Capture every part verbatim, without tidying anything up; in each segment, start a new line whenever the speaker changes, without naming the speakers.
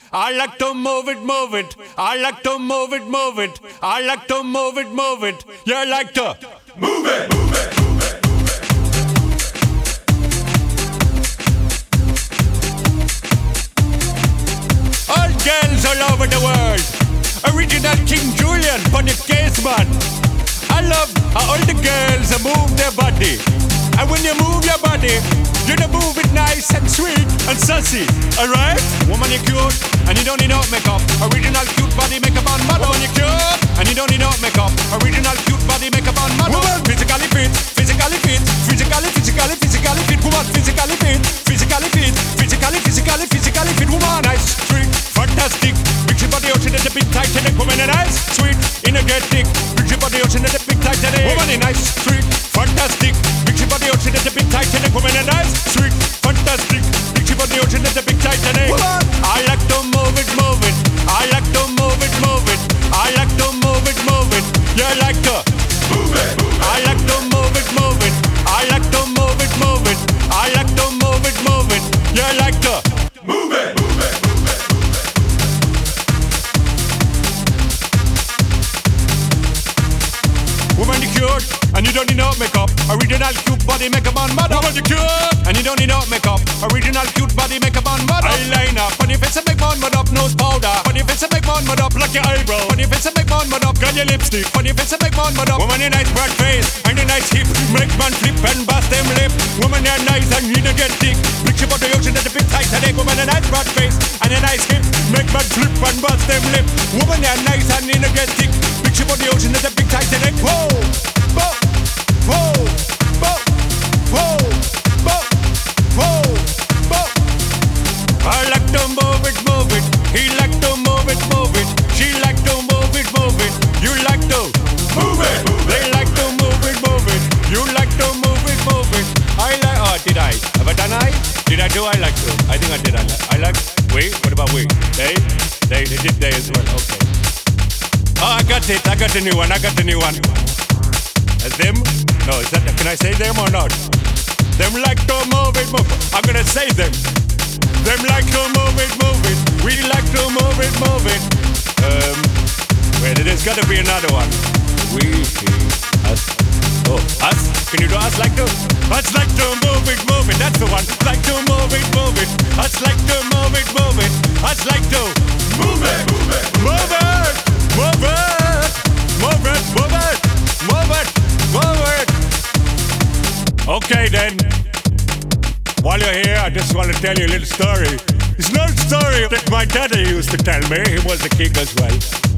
I like to move it, move it. I like to move it, move it. I like to move it, move it. You like to move it, move it, move it. All girls all over the world. Original King Julian, Bunny Case man. I love how all the girls move their body. And when you move your body, you don't move it nice and sweet and sassy, alright? Woman, you're cute, and you don't need no makeup. Original cute body makeup on model. Woman, you're cute, and you don't need no makeup. Original cute body makeup on model. Woman, physically fit, physically fit, physically, physically, physically fit. Woman, physically fit, physically fit, physically, physically, physically fit. Woman, nice, sweet, fantastic. Big your body ocean at the big Titanic. Woman, nice, sweet, energetic. Big your body ocean at the big Titanic. Woman, nice, sweet, fantastic. Big your body ocean at the big Titanic. Woman, nice, sweet, fantastic. Big your body ocean at the big Titanic. Woman, I like to move it, move it. I like to move it, move it. I like to move it, move it. You like to move it. I like to move it, move it. I like to move it, move it. I like to move it, move it. You like to move it, move it, move it. Woman, you cute, and you don't need no makeup. Original cute body makeup on model. Woman, you cute, and you don't need no makeup. Original cute body makeup on model. Eyeliner, on your face and make man mud up. Nose powder, on your face and make man mud up. Like your eyebrow, on your face and make man mud up. Got your lipstick, on your face and make man mud up. Woman, you nice broad face and your nice hip. Make man flip and bust them lip. Woman, you're nice and you don't get thick. Picture about the ocean at the big Titanic. Woman, a nice broad face and a nice hip. Make man flip and bust them lip. Woman, you're nice and you don't get thick. Picture about the ocean at the big Titanic. Whoa. Whoa, whoa, whoa, whoa, whoa, whoa, whoa. I like to move it, move it. He like to move it, move it. She like to move it, move it. You like to move it. They like to move it, move it. You like to move it, move it. I like. Oh, did I? Have I done I? Did I do? I like to. I think I did. I like. I like. We. What about we? They. They. They did they as well. Okay. Oh, I got it. I got the new one. I got the new one. As them? No, is that, can I say them or not? Them like to move it, move it. I'm gonna say them. Them like to move it, move it. We like to move it, move it. Um, wait, there's gotta be another one. We, us. Oh, us? Can you do us like to? Us like to move it, move it. That's the one. Like to move it, move it. Us like to move it, move it. Us like to move it, move it, move it, move it, move it, move it, move it. Forward. Okay then. While you're here, I just want to tell you a little story. It's an old story that my daddy used to tell me. He was a king as well.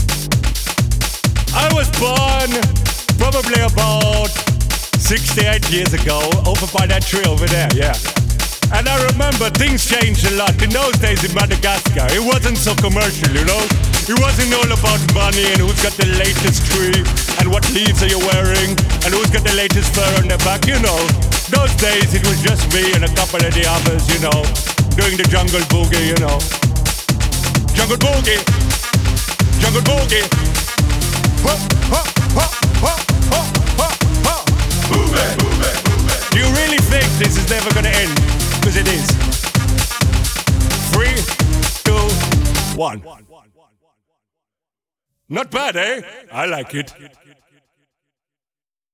I was born probably about sixty-eight years ago, over by that tree over there, yeah. And I remember things changed a lot. In those days in Madagascar, it wasn't so commercial, you know? It wasn't all about money and who's got the latest tree and what leaves are you wearing and who's got the latest fur on their back, you know. Those days it was just me and a couple of the others, you know, doing the jungle boogie, you know. Jungle boogie, jungle boogie. Ho, ho, ho, ho, ho, ho, ho. Move it, move it, move it. Do you really think this is never gonna end? Because it is. Three, two, one. Not bad, eh? I like it.